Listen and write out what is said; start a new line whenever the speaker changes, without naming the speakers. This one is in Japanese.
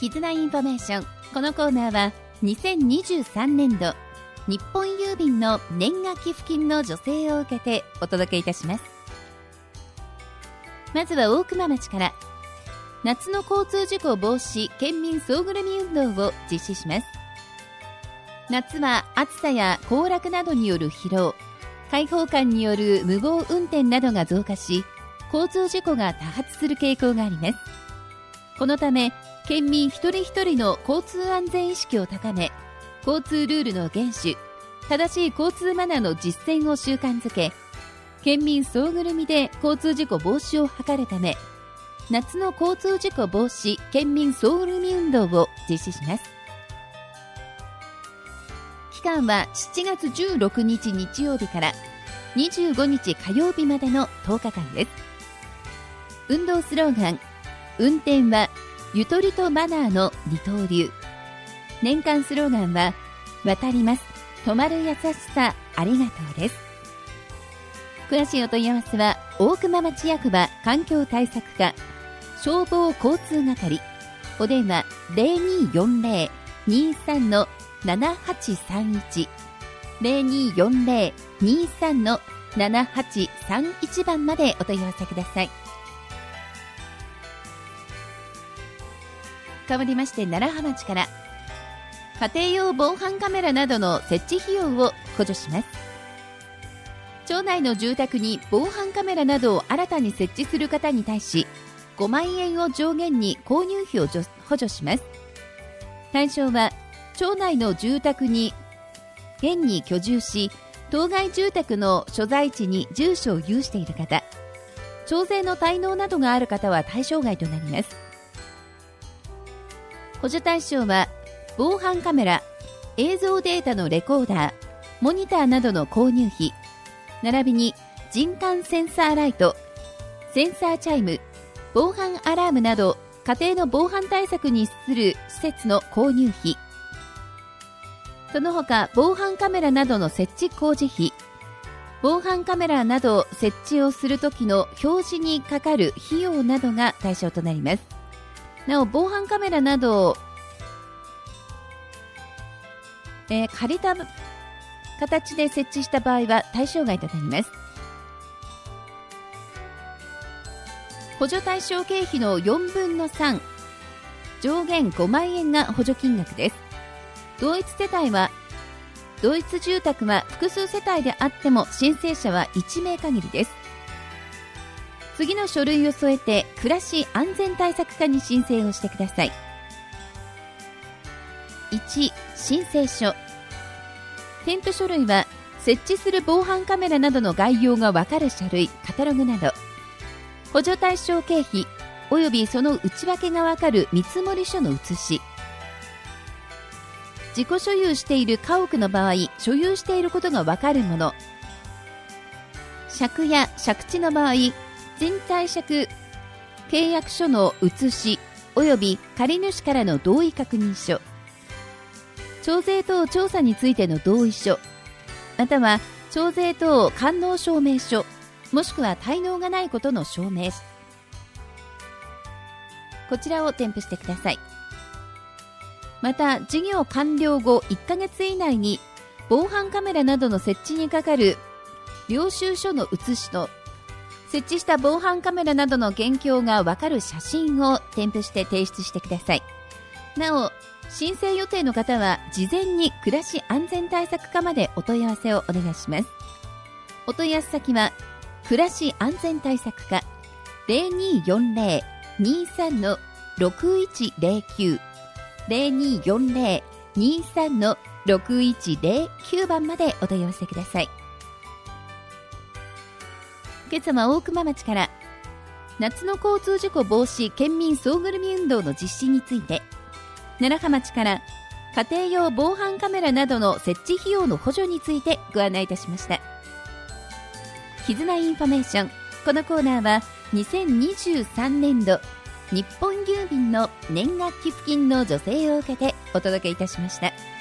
絆インフォメーション。このコーナーは2023年度日本郵便の年賀寄付金の助成を受けてお届けいたします。まずは大熊町から、夏の交通事故防止県民総ぐるみ運動を実施します。夏は暑さや行楽などによる疲労、開放感による無謀運転などが増加し、交通事故が多発する傾向があります。このため県民一人一人の交通安全意識を高め、交通ルールの厳守、正しい交通マナーの実践を習慣づけ、県民総ぐるみで交通事故防止を図るため、夏の交通事故防止県民総ぐるみ運動を実施します。期間は7月16日日曜日から25日火曜日までの10日間です。運動スローガン、運転はゆとりとマナーの二刀流。年間スローガンは、渡ります、止まる優しさありがとうです。詳しいお問い合わせは大熊町役場環境対策課消防交通係、お電話 0240-23-7831 0240-23-7831 番までお問い合わせください。変わりまして、楢葉町から家庭用防犯カメラなどの設置費用を補助します。町内の住宅に防犯カメラなどを新たに設置する方に対し、5万円を上限に購入費を補助します。対象は町内の住宅に現に居住し、当該住宅の所在地に住所を有している方、徴税の滞納などがある方は対象外となります。補助対象は防犯カメラ、映像データのレコーダー、モニターなどの購入費、並びに人感センサーライト、センサーチャイム、防犯アラームなど家庭の防犯対策に資する施設の購入費、その他防犯カメラなどの設置工事費、防犯カメラなど設置をするときの表示にかかる費用などが対象となります。なお、防犯カメラなどを、借りた形で設置した場合は対象外となります。補助対象経費の4分の3、上限5万円が補助金額です。同一住宅は複数世帯であっても申請者は1名限りです。次の書類を添えて暮らし安全対策課に申請をしてください。1、申請書。添付書類は設置する防犯カメラなどの概要がわかる書類、カタログなど、補助対象経費およびその内訳がわかる見積書の写し、自己所有している家屋の場合、所有していることがわかるもの、借や借地の場合、賃貸借契約書の写しおよび借主からの同意確認書、徴税等調査についての同意書、または徴税等完納証明書、もしくは滞納がないことの証明、こちらを添付してください。また、事業完了後1ヶ月以内に防犯カメラなどの設置にかかる領収書の写しと、設置した防犯カメラなどの現況がわかる写真を添付して提出してください。なお、申請予定の方は事前に暮らし安全対策課までお問い合わせをお願いします。お問い合わせ先は暮らし安全対策課 0240-23-6109 0240-23-6109 番までお問い合わせください。今朝は大熊町から夏の交通事故防止県民総ぐるみ運動の実施について、楢葉町から家庭用防犯カメラなどの設置費用の補助についてご案内いたしました。絆インフォメーション。このコーナーは2023年度日本郵便の年賀寄付金の助成を受けてお届けいたしました。